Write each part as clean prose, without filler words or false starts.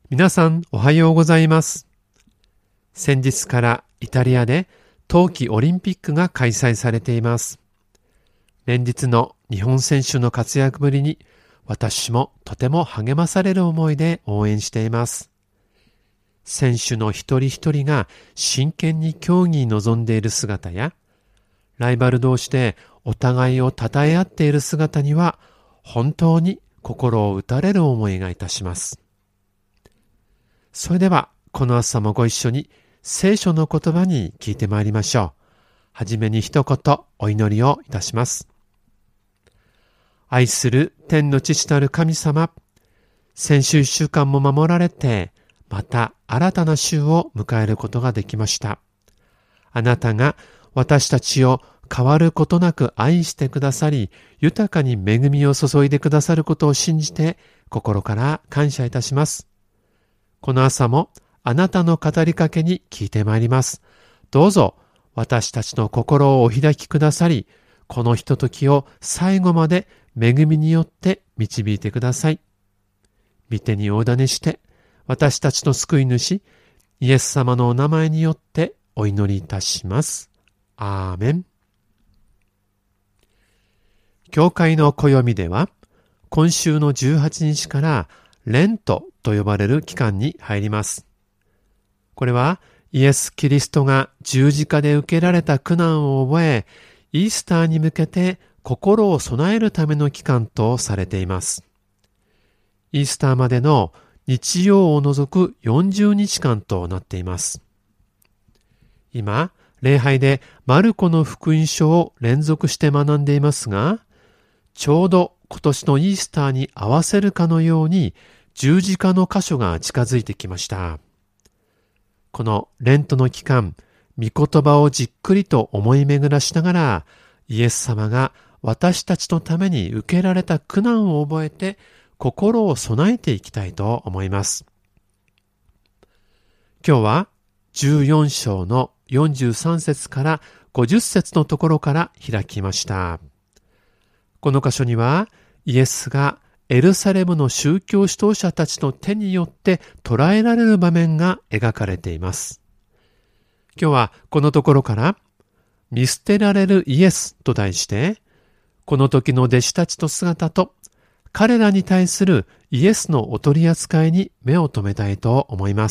皆さんおはようございます。先日からイタリアで冬季オリンピックが開催されています。連日の日本選手の活躍ぶりに私もとても励まされる思いで応援しています。選手の一人一人が真剣に競技に臨んでいる姿や、ライバル同士でお互いを称え合っている姿には本当に心を打たれる思いがいたします。それではこの朝もご一緒に聖書の言葉に聞いてまいりましょう。はじめに一言お祈りをいたします。愛する天の父なる神様、先週一週間も守られて、また新たな週を迎えることができました。あなたが私たちを変わることなく愛してくださり、豊かに恵みを注いでくださることを信じて、心から感謝いたします。この朝もあなたの語りかけに聞いてまいります。どうぞ私たちの心をお開きくださり、このひとときを最後まで恵みによって導いてください。御手にお委ねして、私たちの救い主、イエス様のお名前によってお祈りいたします。アーメン。教会の暦では、今週の18日からレントと呼ばれる期間に入ります。これはイエス・キリストが十字架で受けられた苦難を覚え、イースターに向けて心を備えるための期間とされています。イースターまでの日曜を除く40日間となっています。今、礼拝でマルコの福音書を連続して学んでいますが、ちょうど今年のイースターに合わせるかのように十字架の箇所が近づいてきました。このレントの期間、御言葉をじっくりと思い巡らしながら、イエス様が私たちのために受けられた苦難を覚えて、心を備えていきたいと思います。今日は14章の43節から50節のところから開きました。この箇所にはイエスがエルサレムの宗教指導者たちの手によって捕らえられる場面が描かれています。今日はこのところから見捨てられるイエスと題して、この時の弟子たちの姿と彼らに対するイエスのお取り扱いに目を留めたいと思います。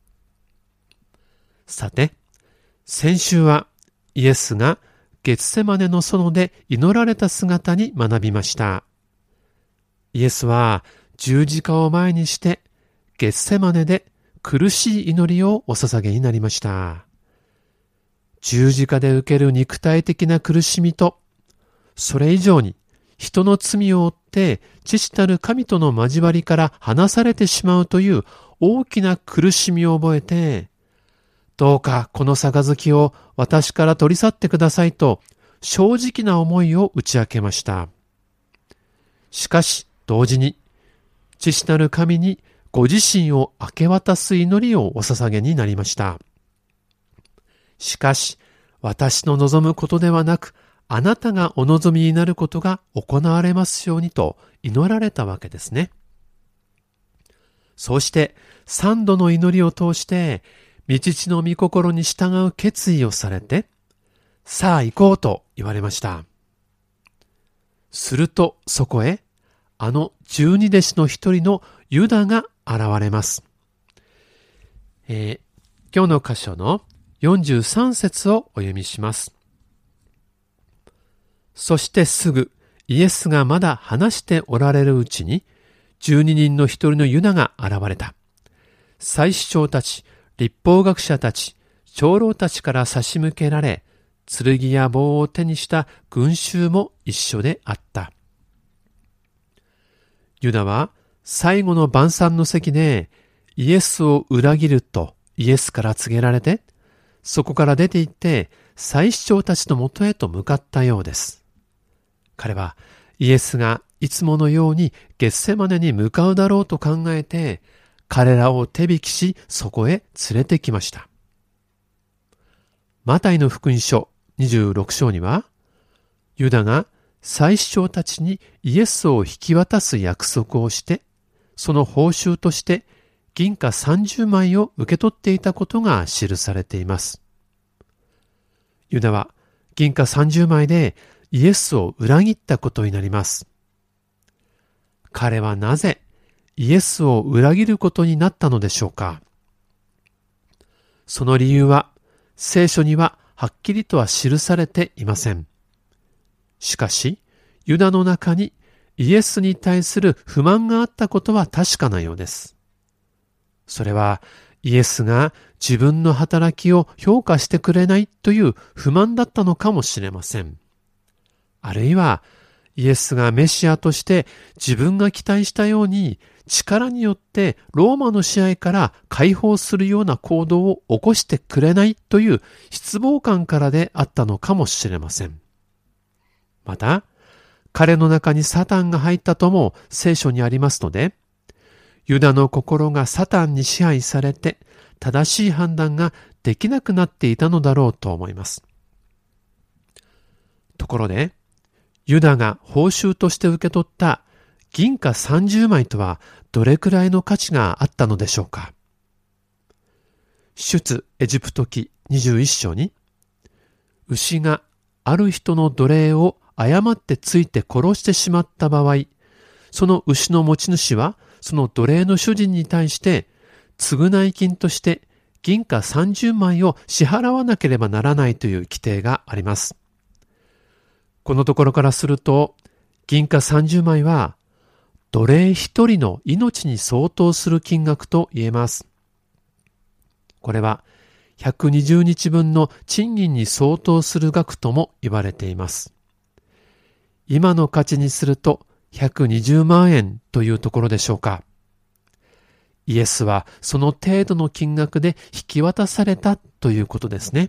さて、先週はイエスがゲツセマネの園で祈られた姿に学びました。イエスは十字架を前にしてゲツセマネで苦しい祈りをお捧げになりました。十字架で受ける肉体的な苦しみと、それ以上に人の罪を負って父たる神との交わりから離されてしまうという大きな苦しみを覚えて、どうかこの杯を私から取り去ってくださいと正直な思いを打ち明けました。しかし同時に父なる神にご自身を明け渡す祈りをお捧げになりました。しかし私の望むことではなく、あなたがお望みになることが行われますようにと祈られたわけですね。そうして3度の祈りを通して御父の御心に従う決意をされて、さあ行こうと言われました。するとそこへあの12弟子の一人のユダが現れます。今日の箇所の43節をお読みします。そしてすぐイエスがまだ話しておられるうちに、12人の一人のユダが現れた。祭司長たち、律法学者たち、長老たちから差し向けられ、剣や棒を手にした群衆も一緒であった。ユダは最後の晩餐の席でイエスを裏切るとイエスから告げられて、そこから出て行って祭司長たちのもとへと向かったようです。彼はイエスがいつものようにゲッセマネに向かうだろうと考えて、彼らを手引きしそこへ連れてきました。マタイの福音書26章には、ユダが祭司長たちにイエスを引き渡す約束をして、その報酬として銀貨30枚を受け取っていたことが記されています。ユダは銀貨30枚でイエスを裏切ったことになります。彼はなぜイエスを裏切ることになったのでしょうか。その理由は聖書にははっきりとは記されていません。しかし、ユダの中にイエスに対する不満があったことは確かなようです。それはイエスが自分の働きを評価してくれないという不満だったのかもしれません。あるいはイエスがメシアとして自分が期待したように力によってローマの支配から解放するような行動を起こしてくれないという失望感からであったのかもしれません。また、彼の中にサタンが入ったとも聖書にありますので、ユダの心がサタンに支配されて正しい判断ができなくなっていたのだろうと思います。ところで、ユダが報酬として受け取った銀貨30枚とはどれくらいの価値があったのでしょうか。出エジプト記21章に、牛がある人の奴隷を誤ってついて殺してしまった場合、その牛の持ち主はその奴隷の主人に対して償い金として銀貨30枚を支払わなければならないという規定があります。このところからすると、銀貨30枚は奴隷一人の命に相当する金額と言えます。これは120日分の賃金に相当する額とも言われています。今の価値にすると120万円というところでしょうか。イエスはその程度の金額で引き渡されたということですね。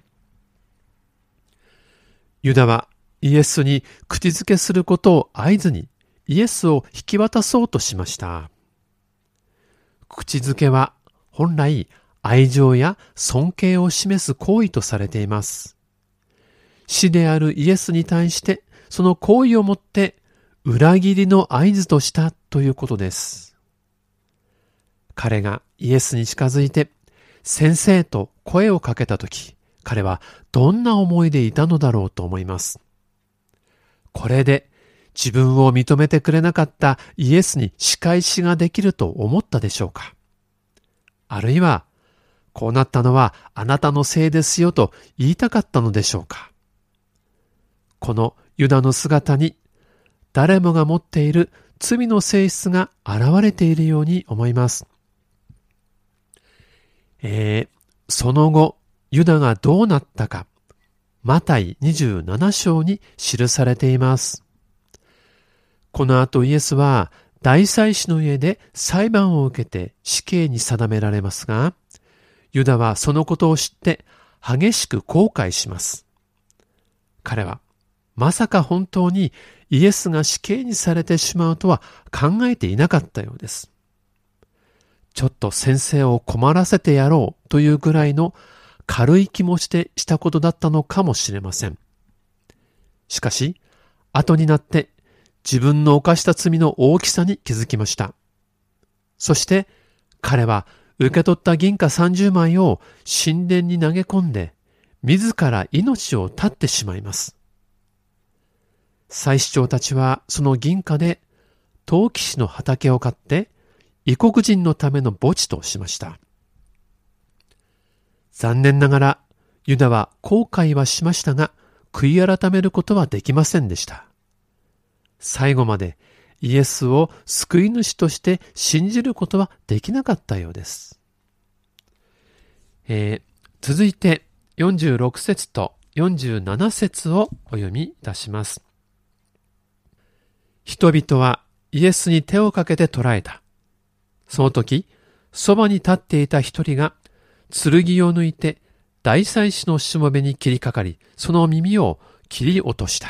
ユダはイエスに口づけすることを合図にイエスを引き渡そうとしました。口づけは本来愛情や尊敬を示す行為とされています。師であるイエスに対してその行為をもって裏切りの合図としたということです。彼がイエスに近づいて先生と声をかけたとき、彼はどんな思いでいたのだろうと思います。これで自分を認めてくれなかったイエスに仕返しができると思ったでしょうか。あるいはこうなったのはあなたのせいですよと言いたかったのでしょうか。このユダの姿に誰もが持っている罪の性質が現れているように思います。その後ユダがどうなったか、マタイ27章に記されています。この後イエスは大祭司の家で裁判を受けて死刑に定められますが、ユダはそのことを知って激しく後悔します。彼はまさか本当にイエスが死刑にされてしまうとは考えていなかったようです。ちょっと先生を困らせてやろうというぐらいの軽い気持ちでしたことだったのかもしれません。しかし、後になって自分の犯した罪の大きさに気づきました。そして彼は受け取った銀貨30枚を神殿に投げ込んで、自ら命を絶ってしまいます。祭司長たちはその銀貨で陶器師の畑を買って異国人のための墓地としました。残念ながらユダは後悔はしましたが、悔い改めることはできませんでした。最後までイエスを救い主として信じることはできなかったようです。続いて46節と47節をお読みいたします。人々はイエスに手をかけて捕らえた。その時、そばに立っていた一人が剣を抜いて大祭司のしもべに切りかかり、その耳を切り落とした。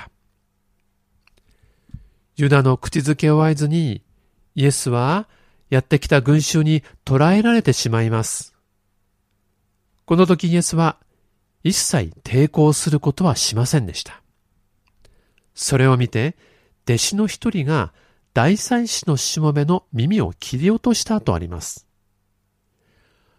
ユダの口づけを合図に、イエスはやってきた群衆に捕らえられてしまいます。この時イエスは一切抵抗することはしませんでした。それを見て、弟子の一人が大祭司のしもべの耳を切り落としたとあります。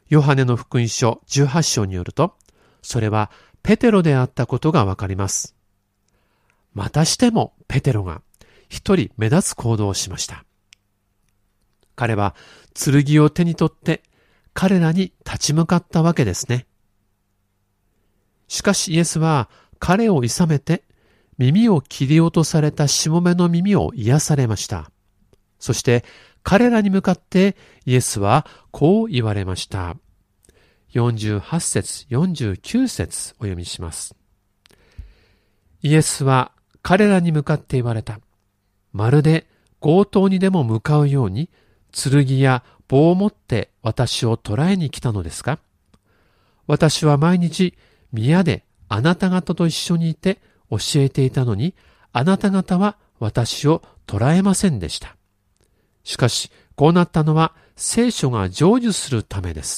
ヨハネの福音書18章によると、それはペテロであったことがわかります。またしてもペテロが一人目立つ行動をしました。彼は剣を手に取って彼らに立ち向かったわけですね。しかしイエスは彼を諌めて耳を切り落とされたしもべの耳を癒されました。そして彼らに向かってイエスはこう言われました。48節、49節お読みします。イエスは彼らに向かって言われた。まるで強盗にでも向かうように剣や棒を持って私を捕らえに来たのですか？私は毎日宮であなた方と一緒にいて教えていたのに、あなた方は私を捕らえませんでした。しかし、こうなったのは聖書が成就するためです。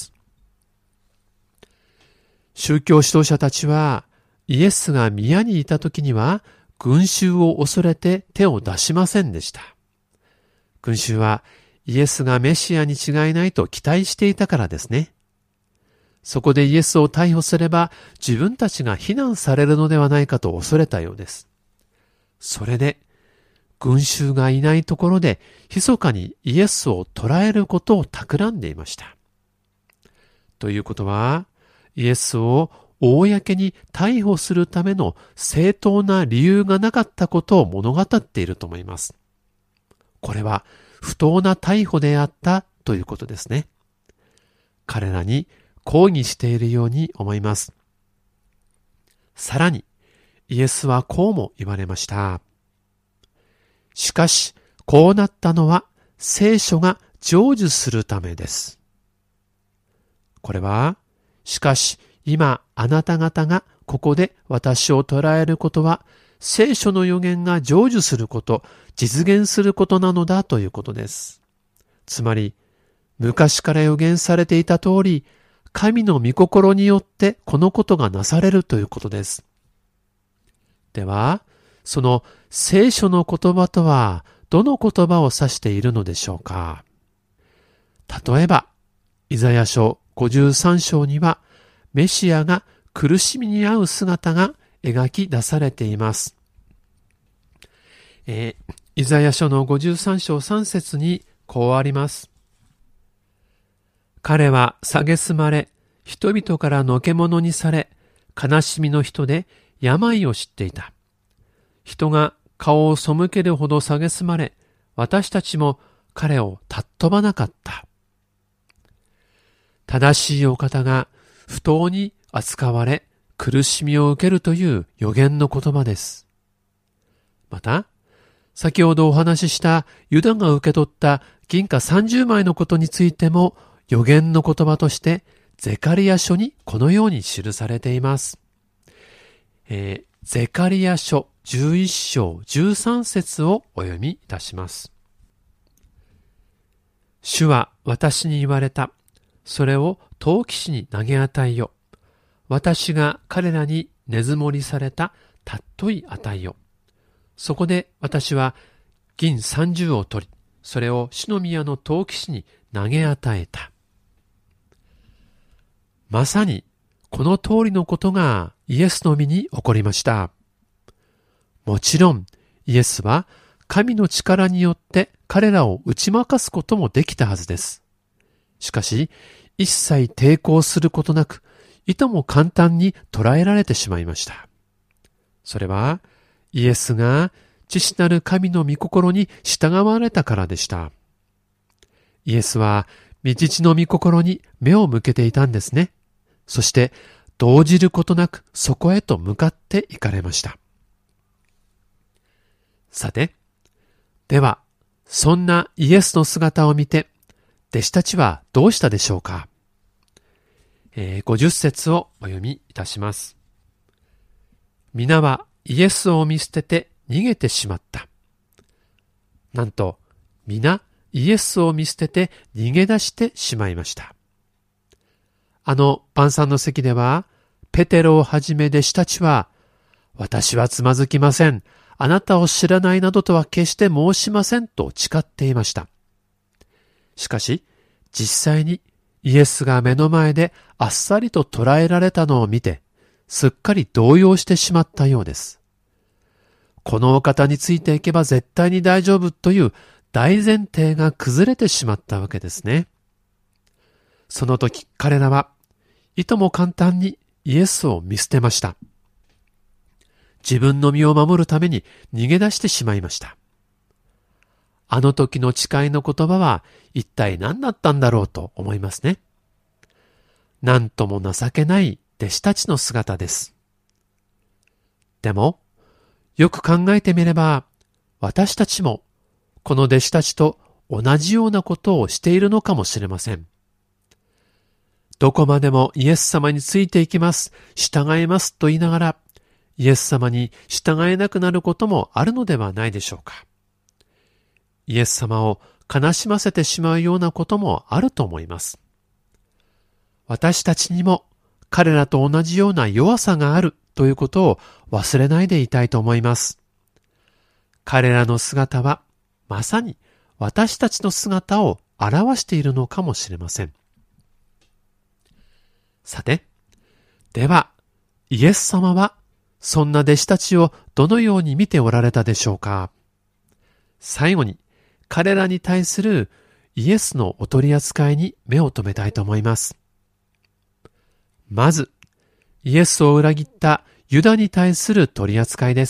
宗教指導者たちは、イエスが宮にいた時には、群衆を恐れて手を出しませんでした。群衆は、イエスがメシアに違いないと期待していたからですね。そこでイエスを逮捕すれば、自分たちが非難されるのではないかと恐れたようです。それで、群衆がいないところで、密かにイエスを捕らえることを企んでいました。ということは、イエスを公に逮捕するための正当な理由がなかったことを物語っていると思います。これは不当な逮捕であったということですね。彼らに抗議しているように思います。さらに、イエスはこうも言われました。しかし、こうなったのは聖書が成就するためです。これは、しかし今あなた方がここで私を捕らえることは、聖書の予言が成就すること、実現することなのだということです。つまり、昔から予言されていた通り、神の御心によってこのことがなされるということです。では、その聖書の言葉とはどの言葉を指しているのでしょうか。例えば、イザヤ書53章には、メシアが苦しみに遭う姿が描き出されています。イザヤ書の53章3節にこうあります。彼は蔑まれ、人々からのけ者にされ、悲しみの人で病を知っていた。人が顔を背けるほど蔑まれ、私たちも彼を尊ばなかった。正しいお方が不当に扱われ、苦しみを受けるという予言の言葉です。また、先ほどお話ししたユダが受け取った銀貨30枚のことについても予言の言葉としてゼカリヤ書にこのように記されています。ゼカリヤ書11章13節をお読みいたします。主は私に言われた。それを陶器師に投げ与えよ。私が彼らに根積もりされた尊い値よ。そこで私は銀30を取り、それを主の宮の陶器師に投げ与えた。まさにこの通りのことがイエスの身に起こりました。もちろんイエスは神の力によって彼らを打ち負かすこともできたはずです。しかし、一切抵抗することなく、いとも簡単に捕らえられてしまいました。それは、イエスが父なる神の御心に従われたからでした。イエスは、御父の御心に目を向けていたんですね。そして、動じることなくそこへと向かって行かれました。さて、では、そんなイエスの姿を見て、弟子たちはどうしたでしょうか。50節をお読みいたします。皆はイエスを見捨てて逃げてしまった。なんと、皆イエスを見捨てて逃げ出してしまいました。晩餐の席では、ペテロをはじめ弟子たちは、私はつまずきません。あなたを知らないなどとは決して申しませんと誓っていました。しかし、実際にイエスが目の前であっさりと捕らえられたのを見て、すっかり動揺してしまったようです。このお方についていけば絶対に大丈夫という大前提が崩れてしまったわけですね。その時彼らはいとも簡単にイエスを見捨てました。自分の身を守るために逃げ出してしまいました。あの時の誓いの言葉は一体何だったんだろうと思いますね。なんとも情けない弟子たちの姿です。でも、よく考えてみれば、私たちもこの弟子たちと同じようなことをしているのかもしれません。どこまでもイエス様についていきます、従いますと言いながら、イエス様に従えなくなることもあるのではないでしょうか。イエス様を悲しませてしまうようなこともあると思います。私たちにも彼らと同じような弱さがあるということを忘れないでいたいと思います。彼らの姿はまさに私たちの姿を表しているのかもしれません。さて、ではイエス様はそんな弟子たちをどのように見ておられたでしょうか。最後に彼らに対するイエスのお取り扱いに目を留めたいと思います。まず、イエスを裏切ったユダに対する取り扱いです。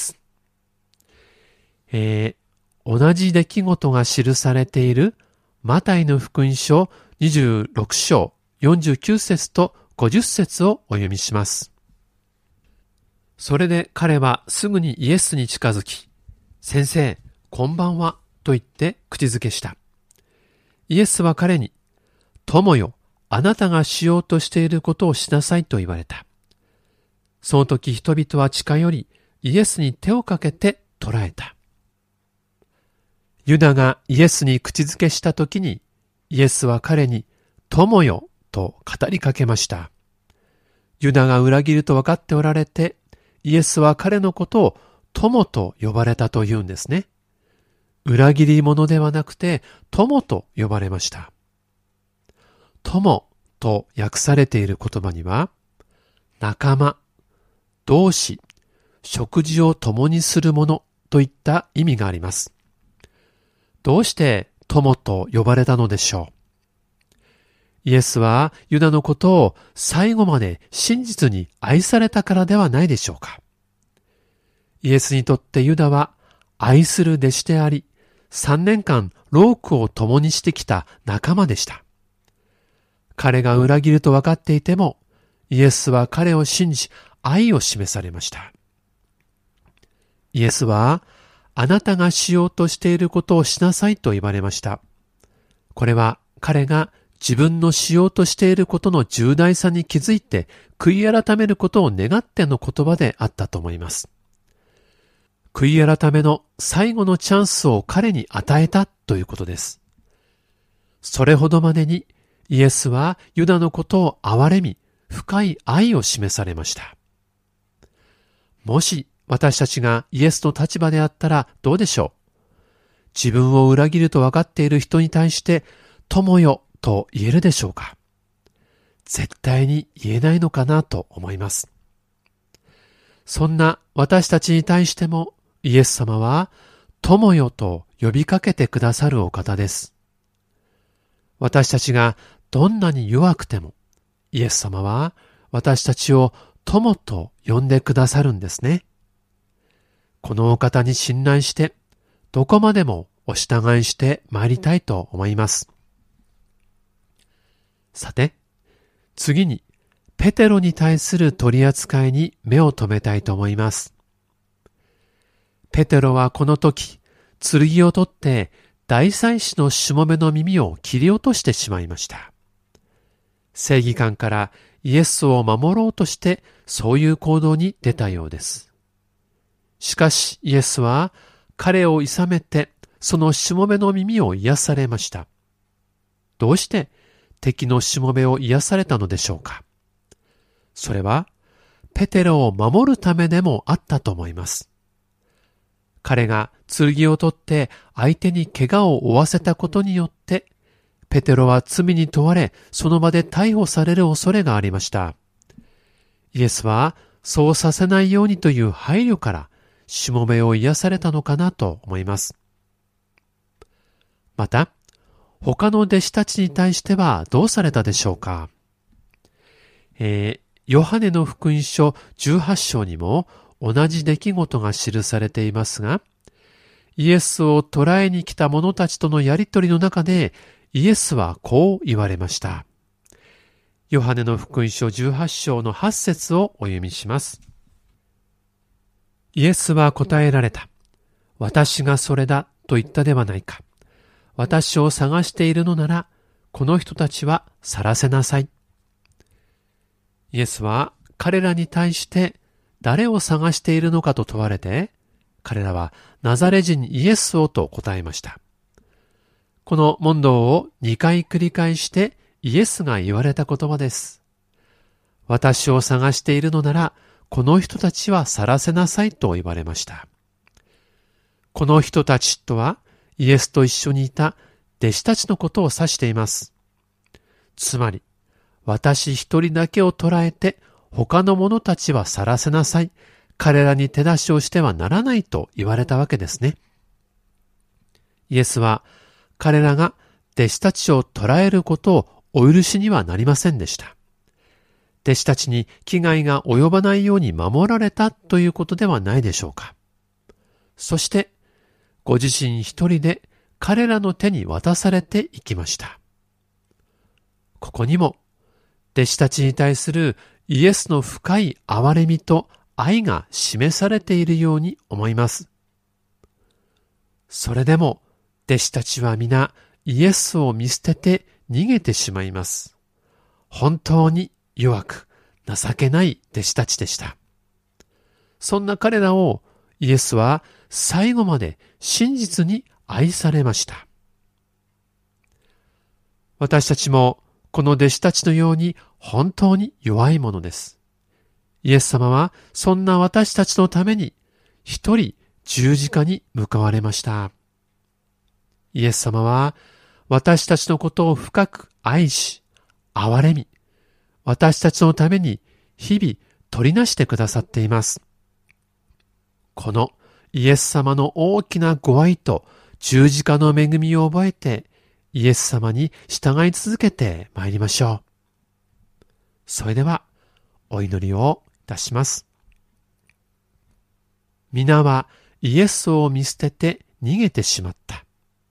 同じ出来事が記されているマタイの福音書26章49節と50節をお読みします。それで彼はすぐにイエスに近づき、先生、こんばんは、と言って口づけした。イエスは彼に、友よ、あなたがしようとしていることをしなさいと言われた。その時人々は近寄り、イエスに手をかけて捕らえた。ユダがイエスに口づけした時に、イエスは彼に、友よ、と語りかけました。ユダが裏切ると分かっておられて、イエスは彼のことを友と呼ばれたというんですね。裏切り者ではなくて友と呼ばれました。友と訳されている言葉には、仲間、同志、食事を共にする者といった意味があります。どうして友と呼ばれたのでしょう。イエスはユダのことを最後まで真実に愛されたからではないでしょうか。イエスにとってユダは愛する弟子であり、3年間労苦を共にしてきた仲間でした。彼が裏切ると分かっていても、イエスは彼を信じ、愛を示されました。イエスは、あなたがしようとしていることをしなさいと言われました。これは彼が自分のしようとしていることの重大さに気づいて、悔い改めることを願っての言葉であったと思います。悔い改めの最後のチャンスを彼に与えたということです。それほどまでにイエスはユダのことを憐れみ、深い愛を示されました。もし私たちがイエスの立場であったらどうでしょう。自分を裏切ると分かっている人に対して友よと言えるでしょうか。絶対に言えないのかなと思います。そんな私たちに対してもイエス様は友よと呼びかけてくださるお方です。私たちがどんなに弱くてもイエス様は私たちを友と呼んでくださるんですね。このお方に信頼してどこまでもお従いして参りたいと思います。さて、次にペテロに対する取り扱いに目を留めたいと思います。ペテロはこの時、剣を取って大祭司のしもべの耳を切り落としてしまいました。正義感からイエスを守ろうとしてそういう行動に出たようです。しかしイエスは彼を諌めてそのしもべの耳を癒されました。どうして敵のしもべを癒されたのでしょうか。それはペテロを守るためでもあったと思います。彼が剣を取って相手に怪我を負わせたことによって、 ペテロは罪に問われ、その場で逮捕される恐れがありました。イエスはそうさせないようにという配慮から、しもべを癒されたのかなと思います。また、他の弟子たちに対してはどうされたでしょうか。ヨハネの福音書18章にも同じ出来事が記されていますが、イエスを捕らえに来た者たちとのやりとりの中で、イエスはこう言われました。ヨハネの福音書18章の8節をお読みします。イエスは答えられた。私がそれだと言ったではないか。私を探しているのなら、この人たちは去らせなさい。イエスは彼らに対して誰を探しているのかと問われて、彼らはナザレ人イエスをと答えました。この問答を2回繰り返してイエスが言われた言葉です。私を探しているのなら、この人たちは去らせなさいと言われました。この人たちとはイエスと一緒にいた弟子たちのことを指しています。つまり、私一人だけを捕らえて他の者たちは去らせなさい。彼らに手出しをしてはならないと言われたわけですね。イエスは彼らが弟子たちを捕らえることをお許しにはなりませんでした。弟子たちに危害が及ばないように守られたということではないでしょうか。そして、ご自身一人で彼らの手に渡されていきました。ここにも、弟子たちに対するイエスの深い憐れみと愛が示されているように思います。それでも、弟子たちは皆イエスを見捨てて逃げてしまいます。本当に弱く情けない弟子たちでした。そんな彼らをイエスは最後まで真実に愛されました。私たちもこの弟子たちのように本当に弱いものです。イエス様はそんな私たちのために一人十字架に向かわれました。イエス様は私たちのことを深く愛し、憐れみ、私たちのために日々取りなしてくださっています。このイエス様の大きなご愛と十字架の恵みを覚えて、イエス様に従い続けてまいりましょう。それでは、お祈りをいたします。皆はイエスを見捨てて逃げてしまった。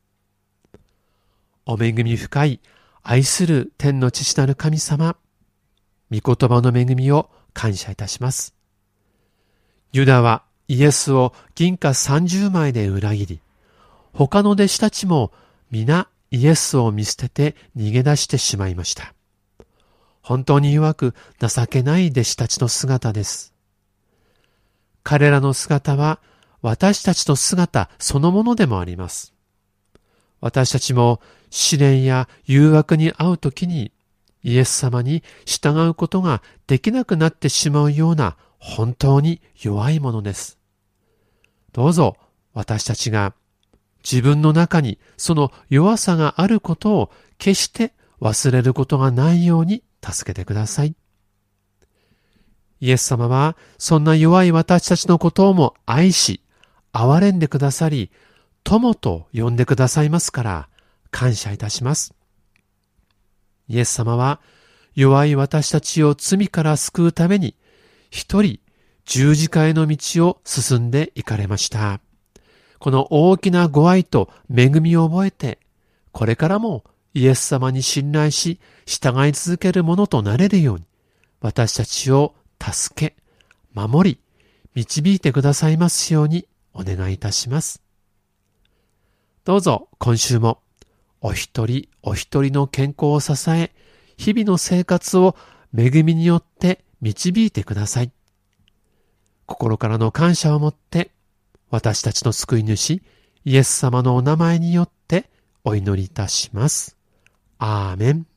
お恵み深い愛する天の父なる神様、御言葉の恵みを感謝いたします。ユダはイエスを銀貨30枚で裏切り、他の弟子たちも皆イエスを見捨てて逃げ出してしまいました。本当に弱く情けない弟子たちの姿です。彼らの姿は私たちの姿そのものでもあります。私たちも試練や誘惑に遭うときにイエス様に従うことができなくなってしまうような本当に弱いものです。どうぞ私たちが自分の中にその弱さがあることを決して忘れることがないように助けてください。イエス様はそんな弱い私たちのことをも愛し、憐れんでくださり、友と呼んでくださいますから感謝いたします。イエス様は弱い私たちを罪から救うために一人十字架への道を進んで行かれました。この大きなご愛と恵みを覚えて、これからもイエス様に信頼し、従い続けるものとなれるように、私たちを助け、守り、導いてくださいますようにお願いいたします。どうぞ今週もお一人お一人の健康を支え、日々の生活を恵みによって導いてください。心からの感謝を持って、私たちの救い主、イエス様のお名前によってお祈りいたします。アーメン。